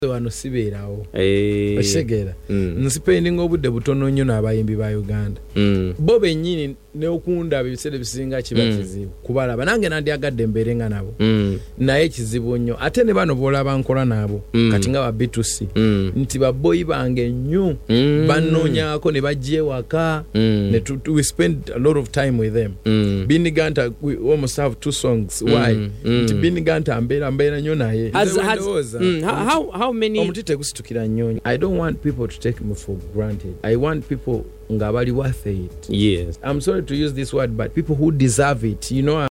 wano sibeerawo okitegeera nsipendinga obudde butono nnyo n'abayimbi ba Uganda bo bennyini n'okundaba ebiseera ebisinga kiba kizibu kubalaba nange nandyagadde embeere nga nabo naye kizibu nnyo ate ne bano boolaba nkola nabo kati nga ba B2C nti baboyi bange nnyo bannoonyako ne bajja ewaka we spend a lot of time with them Biniganta we almost have 2 songs why nti Biniganta mbeera nnyo naye how many omutite gusitukira nnyo I don't want people to take me for granted I want people nga bali worth it yes I'm sorry to use this word but people who deserve it you know